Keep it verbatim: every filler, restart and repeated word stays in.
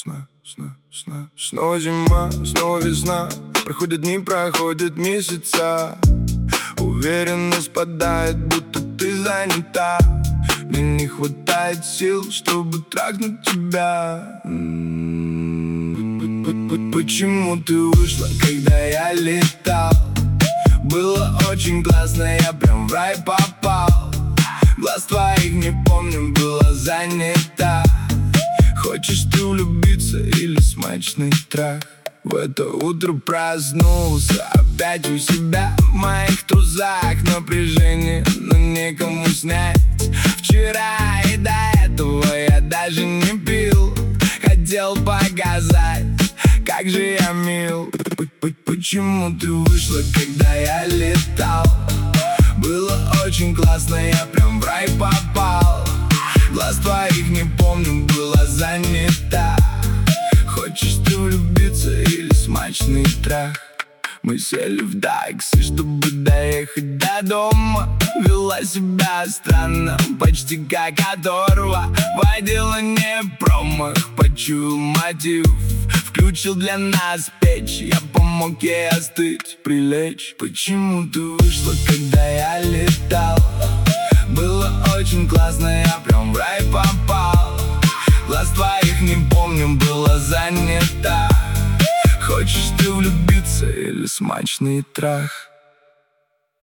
сна, сна, сна. Снова зима, снова весна. Проходят дни, проходят месяца. Уверенно спадает, будто ты занята. Мне не хватает сил, чтобы трахнуть тебя. Почему ты вышла, когда я летал? Было очень классно, я прям в рай попал. Глаз твоих не помню, была занята. Хочешь ты влюбиться или смачный трах? В это утро проснулся опять у себя. В моих трусах напряжение, но некому снять. Вчера и до этого я даже не пил. Хотел показать, как же я мил. Почему ты вышла, когда я летал? Было очень классно, я прям в рай попал. Глаз твоих не помню, была занята. Хочешь ты влюбиться или смачный трах? Мы сели в дакси, чтобы доехать до дома. Вела себя странно, почти как оторва. Водила не промах, почуял мотив. Включил для нас печь, я помог ей остыть, прилечь. Почему ты вышла, когда я летал? Было очень классно, я прям в рай попал. Глаз твоих не помню, была занята. Хочешь ты влюбиться или смачный трах?